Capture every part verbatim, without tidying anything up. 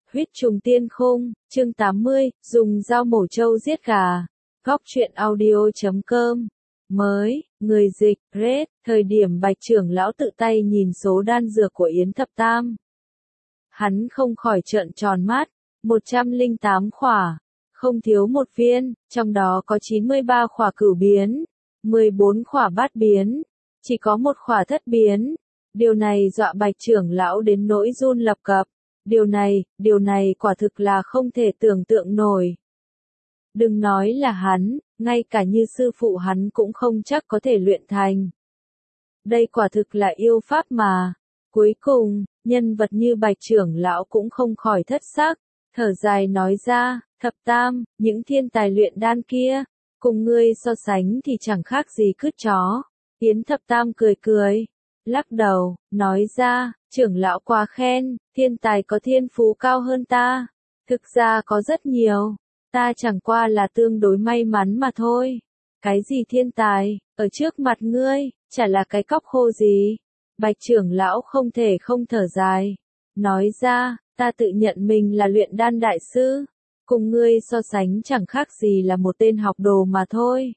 Huyết trùng tiên khung, chương tám mươi, dùng dao mổ trâu giết gà. Góc truyện audio chấm com. Mới, người dịch, Red, thời điểm Bạch trưởng lão tự tay nhìn số đan dược của Yến Thập Tam. Hắn không khỏi trợn tròn mắt, một trăm lẻ tám khỏa, không thiếu một viên, trong đó có chín mươi ba khỏa cửu biến, mười bốn khỏa bát biến, chỉ có một khỏa thất biến. Điều này dọa Bạch trưởng lão đến nỗi run lập cập. Điều này, điều này quả thực là không thể tưởng tượng nổi. Đừng nói là hắn, ngay cả như sư phụ hắn cũng không chắc có thể luyện thành. Đây quả thực là yêu pháp mà. Cuối cùng, nhân vật như Bạch trưởng lão cũng không khỏi thất sắc, thở dài nói ra, Thập Tam, những thiên tài luyện đan kia, cùng ngươi so sánh thì chẳng khác gì cứt chó. Yến Thập Tam cười cười, lắc đầu, nói ra, trưởng lão quá khen, thiên tài có thiên phú cao hơn ta. Thực ra có rất nhiều, ta chẳng qua là tương đối may mắn mà thôi. Cái gì thiên tài, ở trước mặt ngươi, chả là cái cóc khô gì. Bạch trưởng lão không thể không thở dài, nói ra, ta tự nhận mình là luyện đan đại sư, cùng ngươi so sánh chẳng khác gì là một tên học đồ mà thôi.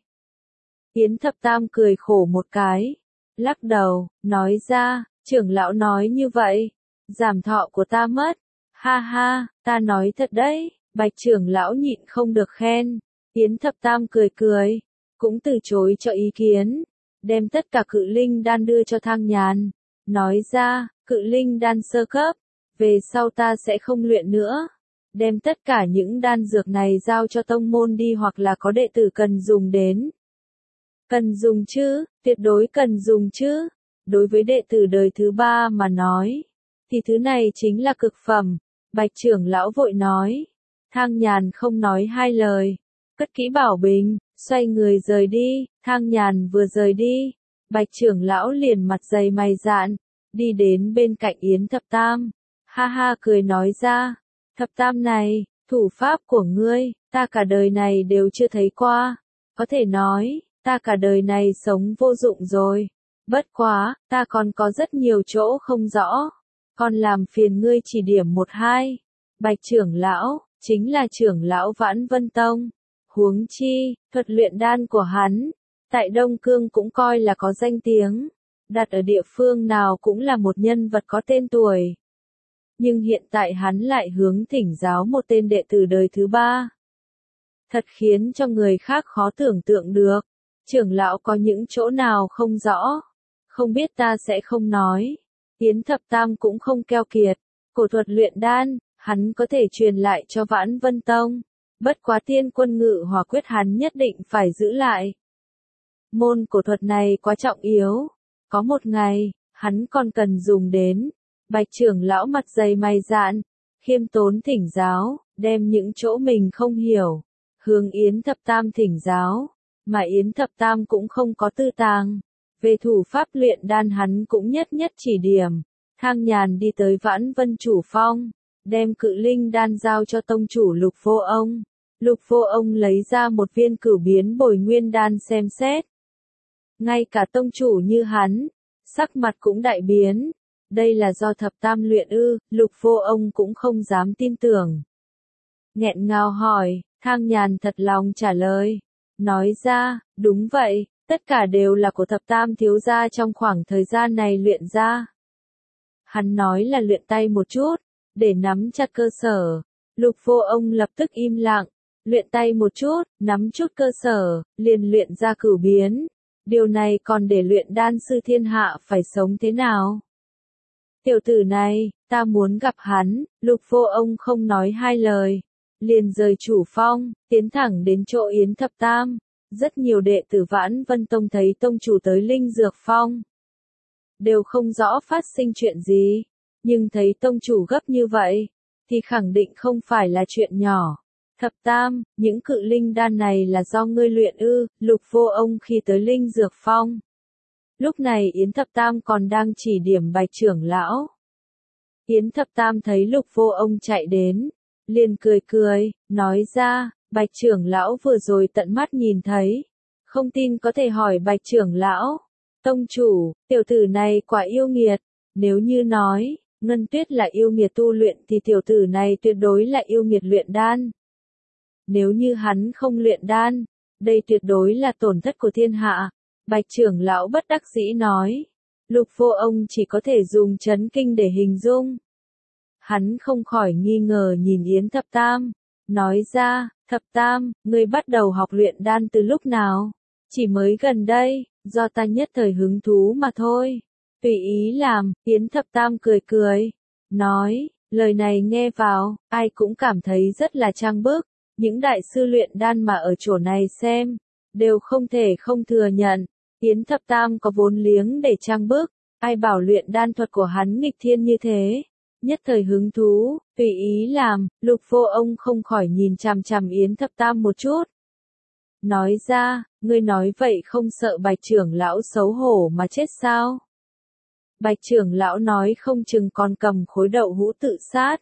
Yến Thập Tam cười khổ một cái, lắc đầu, nói ra, trưởng lão nói như vậy, giảm thọ của ta mất. Ha ha, ta nói thật đấy. Bạch trưởng lão nhịn không được khen. Yến Thập Tam cười cười, cũng từ chối cho ý kiến, đem tất cả cự linh đan đưa cho Thang Nhàn, nói ra, cự linh đan sơ cấp, về sau ta sẽ không luyện nữa. Đem tất cả những đan dược này giao cho tông môn đi, hoặc là có đệ tử cần dùng đến. Cần dùng chứ, tuyệt đối cần dùng chứ. Đối với đệ tử đời thứ ba mà nói, thì thứ này chính là cực phẩm. Bạch trưởng lão vội nói. Thang Nhàn không nói hai lời, cất kỹ bảo bình, xoay người rời đi. Thang Nhàn vừa rời đi, Bạch trưởng lão liền mặt dày mày dạn, đi đến bên cạnh Yến Thập Tam, ha ha cười nói ra, Thập Tam này, thủ pháp của ngươi, ta cả đời này đều chưa thấy qua, có thể nói, ta cả đời này sống vô dụng rồi. Bất quá, ta còn có rất nhiều chỗ không rõ, còn làm phiền ngươi chỉ điểm một hai. Bạch trưởng lão, chính là trưởng lão Vãn Vân Tông. Huống chi, thuật luyện đan của hắn, tại Đông Cương cũng coi là có danh tiếng, đặt ở địa phương nào cũng là một nhân vật có tên tuổi. Nhưng hiện tại hắn lại hướng thỉnh giáo một tên đệ tử đời thứ ba. Thật khiến cho người khác khó tưởng tượng được. Trưởng lão có những chỗ nào không rõ, không biết ta sẽ không nói. Yến Thập Tam cũng không keo kiệt, cổ thuật luyện đan, hắn có thể truyền lại cho Vãn Vân Tông. Bất quá tiên quân ngự hỏa quyết hắn nhất định phải giữ lại. Môn cổ thuật này quá trọng yếu, có một ngày, hắn còn cần dùng đến. Bạch trưởng lão mặt dày mày dạn, khiêm tốn thỉnh giáo, đem những chỗ mình không hiểu, hướng Yến Thập Tam thỉnh giáo. Mà Yến Thập Tam cũng không có tư tàng, về thủ pháp luyện đan hắn cũng nhất nhất chỉ điểm. Thang Nhàn đi tới Vãn Vân chủ phong, đem cự linh đan giao cho tông chủ Lục Vô Ông. Lục Vô Ông lấy ra một viên cửu biến bồi nguyên đan xem xét. Ngay cả tông chủ như hắn, sắc mặt cũng đại biến. Đây là do Thập Tam luyện ư? Lục Vô Ông cũng không dám tin tưởng. Nghẹn ngào hỏi, Thang Nhàn thật lòng trả lời. Nói ra, đúng vậy, tất cả đều là của Thập Tam thiếu gia trong khoảng thời gian này luyện ra. Hắn nói là luyện tay một chút, để nắm chặt cơ sở. Lục Vô Ông lập tức im lặng, luyện tay một chút, nắm chút cơ sở, liền luyện ra cửu biến. Điều này còn để luyện đan sư thiên hạ phải sống thế nào? Tiểu tử này, ta muốn gặp hắn. Lục Vô Ông không nói hai lời, liền rời chủ phong, tiến thẳng đến chỗ Yến Thập Tam. Rất nhiều đệ tử Vãn Vân Tông thấy tông chủ tới Linh Dược Phong, đều không rõ phát sinh chuyện gì, nhưng thấy tông chủ gấp như vậy, thì khẳng định không phải là chuyện nhỏ. Thập Tam, những cự linh đan này là do ngươi luyện ư? Lục Vô Ông khi tới Linh Dược Phong, lúc này Yến Thập Tam còn đang chỉ điểm Bạch trưởng lão. Yến Thập Tam thấy Lục Vô Ông chạy đến, liền cười cười, nói ra, Bạch trưởng lão vừa rồi tận mắt nhìn thấy, không tin có thể hỏi Bạch trưởng lão. Tông chủ, tiểu tử này quả yêu nghiệt, nếu như nói, Ngân Tuyết là yêu nghiệt tu luyện thì tiểu tử này tuyệt đối là yêu nghiệt luyện đan. Nếu như hắn không luyện đan, đây tuyệt đối là tổn thất của thiên hạ. Bạch trưởng lão bất đắc dĩ nói. Lục Vô Ông chỉ có thể dùng chấn kinh để hình dung. Hắn không khỏi nghi ngờ nhìn Yến Thập Tam, nói ra, Thập Tam, ngươi bắt đầu học luyện đan từ lúc nào? Chỉ mới gần đây, do ta nhất thời hứng thú mà thôi. Tùy ý làm, Yến Thập Tam cười cười, nói, lời này nghe vào, ai cũng cảm thấy rất là trang bức. Những đại sư luyện đan mà ở chỗ này xem, đều không thể không thừa nhận. Yến Thập Tam có vốn liếng để trang bức, ai bảo luyện đan thuật của hắn nghịch thiên như thế. Nhất thời hứng thú, tùy ý làm, Lục Vô Ông không khỏi nhìn chằm chằm Yến Thập Tam một chút. Nói ra, ngươi nói vậy không sợ Bạch trưởng lão xấu hổ mà chết sao? Bạch trưởng lão nói không chừng còn cầm khối đậu hũ tự sát.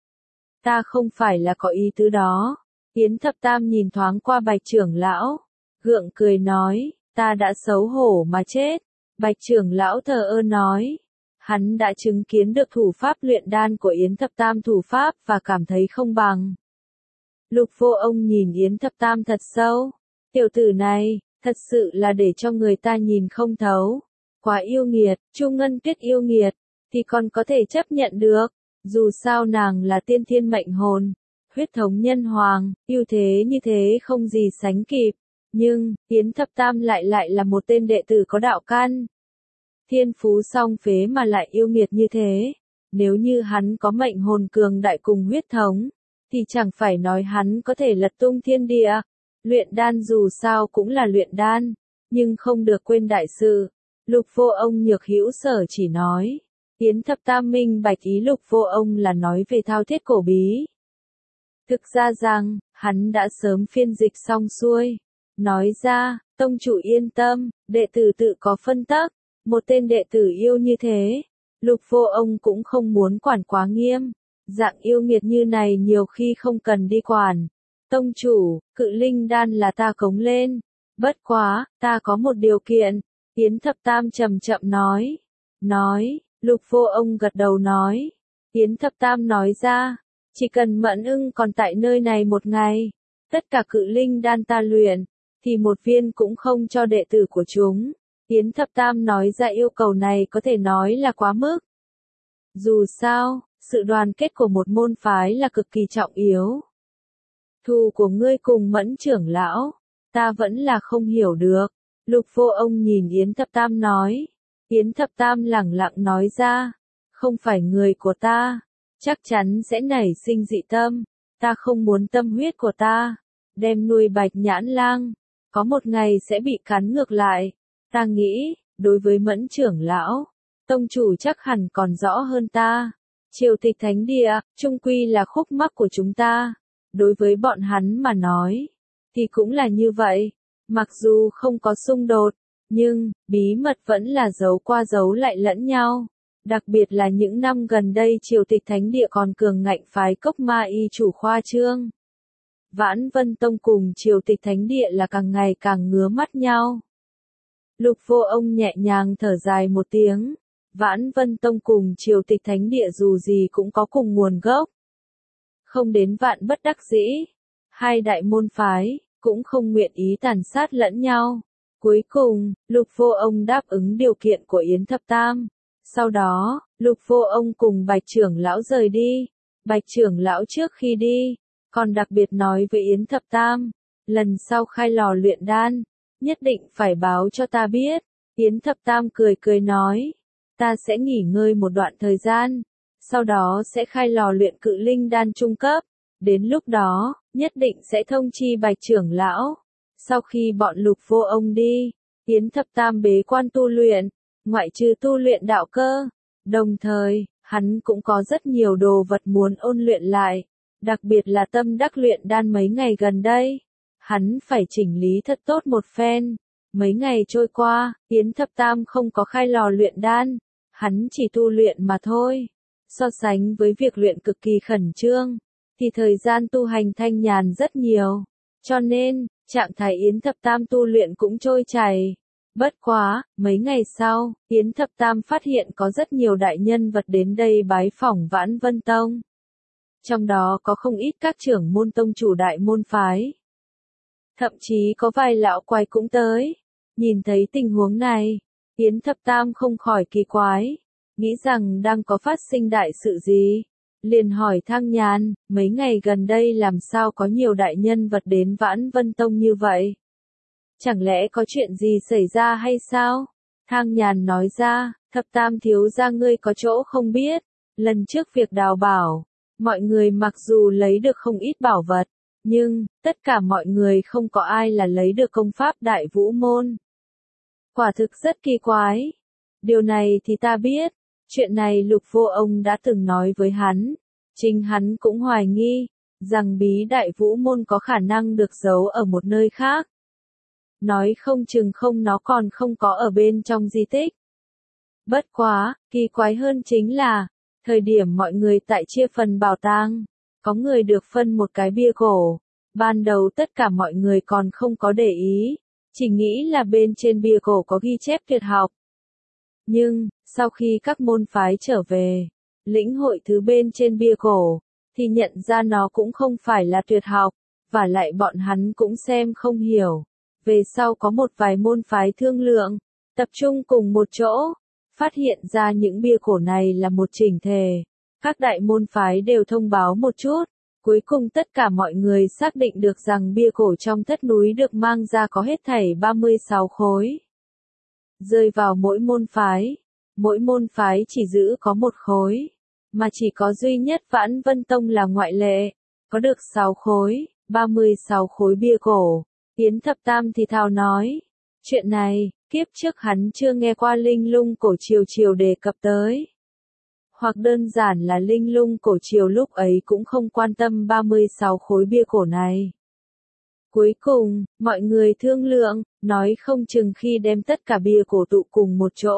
Ta không phải là có ý tứ đó. Yến Thập Tam nhìn thoáng qua Bạch trưởng lão, gượng cười nói, ta đã xấu hổ mà chết. Bạch trưởng lão thờ ơ nói, hắn đã chứng kiến được thủ pháp luyện đan của Yến Thập Tam thủ pháp và cảm thấy không bằng. Lục Vô Ông nhìn Yến Thập Tam thật sâu, tiểu tử này, thật sự là để cho người ta nhìn không thấu. Quá yêu nghiệt, Chu Ngân Tuyết yêu nghiệt, thì còn có thể chấp nhận được, dù sao nàng là tiên thiên mệnh hồn, huyết thống nhân hoàng, ưu thế như thế không gì sánh kịp. Nhưng, Yến Thập Tam lại lại là một tên đệ tử có đạo căn. Thiên phú song phế mà lại yêu nghiệt như thế. Nếu như hắn có mệnh hồn cường đại cùng huyết thống, thì chẳng phải nói hắn có thể lật tung thiên địa. Luyện đan dù sao cũng là luyện đan, nhưng không được quên đại sự. Lục Vô Ông nhược hữu sở chỉ nói. Yến Thập Tam minh bạch ý Lục Vô Ông là nói về thao thiết cổ bí. Thực ra rằng, hắn đã sớm phiên dịch xong xuôi. Nói ra, tông chủ yên tâm, đệ tử tự có phân tắc. Một tên đệ tử yêu như thế, Lục Vô Ông cũng không muốn quản quá nghiêm. Dạng yêu nghiệt như này nhiều khi không cần đi quản. Tông chủ, cự linh đan là ta cống lên. Bất quá, ta có một điều kiện. Yến Thập Tam chậm chậm nói. Nói, Lục Vô Ông gật đầu nói. Yến Thập Tam nói ra, chỉ cần Mẫn Ưng còn tại nơi này một ngày, tất cả cự linh đan ta luyện, thì một viên cũng không cho đệ tử của chúng. Yến Thập Tam nói ra yêu cầu này có thể nói là quá mức. Dù sao, sự đoàn kết của một môn phái là cực kỳ trọng yếu. Thù của ngươi cùng Mẫn trưởng lão, ta vẫn là không hiểu được. Lục Vô Ông nhìn Yến Thập Tam nói. Yến Thập Tam lẳng lặng nói ra, không phải người của ta, chắc chắn sẽ nảy sinh dị tâm. Ta không muốn tâm huyết của ta, đem nuôi Bạch Nhãn Lang, có một ngày sẽ bị cắn ngược lại. Ta nghĩ, đối với Mẫn trưởng lão, tông chủ chắc hẳn còn rõ hơn ta. Triều Tịch Thánh Địa, chung quy là khúc mắc của chúng ta. Đối với bọn hắn mà nói, thì cũng là như vậy. Mặc dù không có xung đột, nhưng, bí mật vẫn là giấu qua giấu lại lẫn nhau. Đặc biệt là những năm gần đây Triều Tịch Thánh Địa còn cường ngạnh phái Cốc Ma Y chủ khoa trương. Vãn Vân Tông cùng Triều Tịch Thánh Địa là càng ngày càng ngứa mắt nhau. Lục Vô Ông nhẹ nhàng thở dài một tiếng. Vãn Vân Tông cùng Triều Tịch Thánh Địa dù gì cũng có cùng nguồn gốc. Không đến vạn bất đắc dĩ, hai đại môn phái cũng không nguyện ý tàn sát lẫn nhau. Cuối cùng, Lục Vô Ông đáp ứng điều kiện của Yến Thập Tam. Sau đó, Lục Vô Ông cùng Bạch trưởng lão rời đi. Bạch trưởng lão trước khi đi, còn đặc biệt nói với Yến Thập Tam, lần sau khai lò luyện đan, nhất định phải báo cho ta biết. Yến Thập Tam cười cười nói, ta sẽ nghỉ ngơi một đoạn thời gian, sau đó sẽ khai lò luyện cự linh đan trung cấp. Đến lúc đó, nhất định sẽ thông chi Bạch trưởng lão. Sau khi bọn Lục Vô Ông đi, Yến Thập Tam bế quan tu luyện, ngoại trừ tu luyện đạo cơ. Đồng thời, hắn cũng có rất nhiều đồ vật muốn ôn luyện lại, đặc biệt là tâm đắc luyện đan mấy ngày gần đây. Hắn phải chỉnh lý thật tốt một phen. Mấy ngày trôi qua, Yến Thập Tam không có khai lò luyện đan, hắn chỉ tu luyện mà thôi. So sánh với việc luyện cực kỳ khẩn trương, thì thời gian tu hành thanh nhàn rất nhiều. Cho nên, trạng thái Yến Thập Tam tu luyện cũng trôi chảy. Bất quá, mấy ngày sau, Yến Thập Tam phát hiện có rất nhiều đại nhân vật đến đây bái phỏng Vãn Vân Tông. Trong đó có không ít các trưởng môn tông chủ đại môn phái. Thậm chí có vài lão quái cũng tới. Nhìn thấy tình huống này, Yến Thập Tam không khỏi kỳ quái, nghĩ rằng đang có phát sinh đại sự gì. Liền hỏi Thang Nhàn, mấy ngày gần đây làm sao có nhiều đại nhân vật đến Vãn Vân Tông như vậy? Chẳng lẽ có chuyện gì xảy ra hay sao? Thang Nhàn nói ra, Thập Tam thiếu gia ngươi có chỗ không biết. Lần trước việc đào bảo, mọi người mặc dù lấy được không ít bảo vật, nhưng, tất cả mọi người không có ai là lấy được công pháp Đại Vũ Môn. Quả thực rất kỳ quái. Điều này thì ta biết, chuyện này Lục Vô Ông đã từng nói với hắn. Chính hắn cũng hoài nghi, rằng bí Đại Vũ Môn có khả năng được giấu ở một nơi khác. Nói không chừng không nó còn không có ở bên trong di tích. Bất quá, kỳ quái hơn chính là, thời điểm mọi người tại chia phần bảo tàng, có người được phân một cái bia cổ. Ban đầu tất cả mọi người còn không có để ý, chỉ nghĩ là bên trên bia cổ có ghi chép tuyệt học. Nhưng, sau khi các môn phái trở về, lĩnh hội thứ bên trên bia cổ, thì nhận ra nó cũng không phải là tuyệt học, và lại bọn hắn cũng xem không hiểu. Về sau có một vài môn phái thương lượng, tập trung cùng một chỗ, phát hiện ra những bia cổ này là một chỉnh thể. Các đại môn phái đều thông báo một chút, cuối cùng tất cả mọi người xác định được rằng bia cổ trong thất núi được mang ra có hết thảy ba mươi sáu khối. Rơi vào mỗi môn phái, mỗi môn phái chỉ giữ có một khối, mà chỉ có duy nhất Vãn Vân Tông là ngoại lệ, có được sáu khối, ba mươi sáu khối bia cổ. Yến Thập Tam thì thào nói, chuyện này, kiếp trước hắn chưa nghe qua Linh Lung Cổ Triều Triều đề cập tới. Hoặc đơn giản là Linh Lung Cổ Triều lúc ấy cũng không quan tâm ba mươi sáu khối bia cổ này. Cuối cùng, mọi người thương lượng, nói không chừng khi đem tất cả bia cổ tụ cùng một chỗ.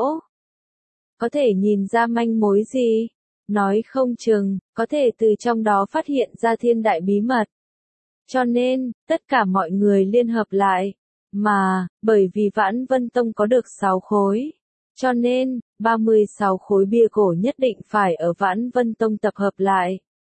Có thể nhìn ra manh mối gì? Nói không chừng, có thể từ trong đó phát hiện ra thiên đại bí mật. Cho nên, tất cả mọi người liên hợp lại. Mà, bởi vì Vãn Vân Tông có được sáu khối. Cho nên, ba mươi sáu khối bia cổ nhất định phải ở Vãn Vân Tông tập hợp lại.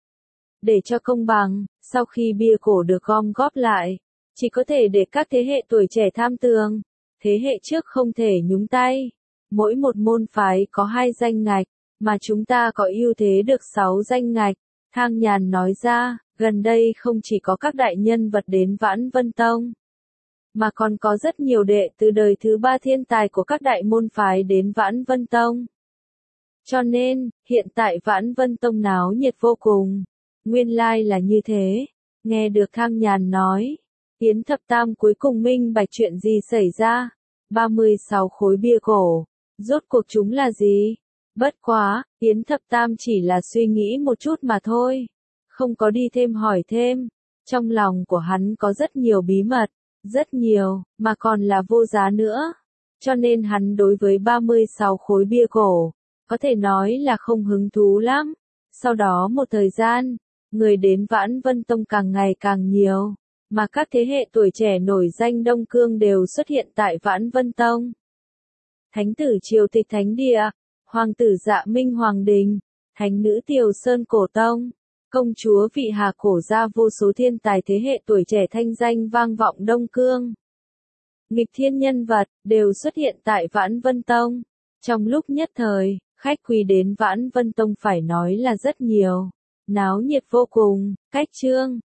Để cho công bằng, sau khi bia cổ được gom góp lại, chỉ có thể để các thế hệ tuổi trẻ tham tường. Thế hệ trước không thể nhúng tay. Mỗi một môn phái có hai danh ngạch, mà chúng ta có ưu thế được sáu danh ngạch. Thang Nhàn nói ra, gần đây không chỉ có các đại nhân vật đến Vãn Vân Tông, mà còn có rất nhiều đệ từ đời thứ ba thiên tài của các đại môn phái đến Vãn Vân Tông. Cho nên, hiện tại Vãn Vân Tông náo nhiệt vô cùng. Nguyên lai là như thế. Nghe được Thang Nhàn nói, Yến Thập Tam cuối cùng minh bạch chuyện gì xảy ra. ba mươi sáu khối bia cổ, rốt cuộc chúng là gì? Bất quá, Yến Thập Tam chỉ là suy nghĩ một chút mà thôi. Không có đi thêm hỏi thêm. Trong lòng của hắn có rất nhiều bí mật. Rất nhiều, mà còn là vô giá nữa. Cho nên hắn đối với ba mươi sáu khối bia cổ, có thể nói là không hứng thú lắm. Sau đó một thời gian, người đến Vãn Vân Tông càng ngày càng nhiều, mà các thế hệ tuổi trẻ nổi danh Đông Cương đều xuất hiện tại Vãn Vân Tông. Thánh tử Triều Tịch Thánh Địa, Hoàng tử Dạ Minh Hoàng Đình, Thánh nữ Tiều Sơn Cổ Tông, công chúa Vị Hà Cổ gia vô số thiên tài thế hệ tuổi trẻ thanh danh vang vọng Đông Cương. Nghịch thiên nhân vật, đều xuất hiện tại Vãn Vân Tông. Trong lúc nhất thời, khách quý đến Vãn Vân Tông phải nói là rất nhiều. Náo nhiệt vô cùng, cách chương,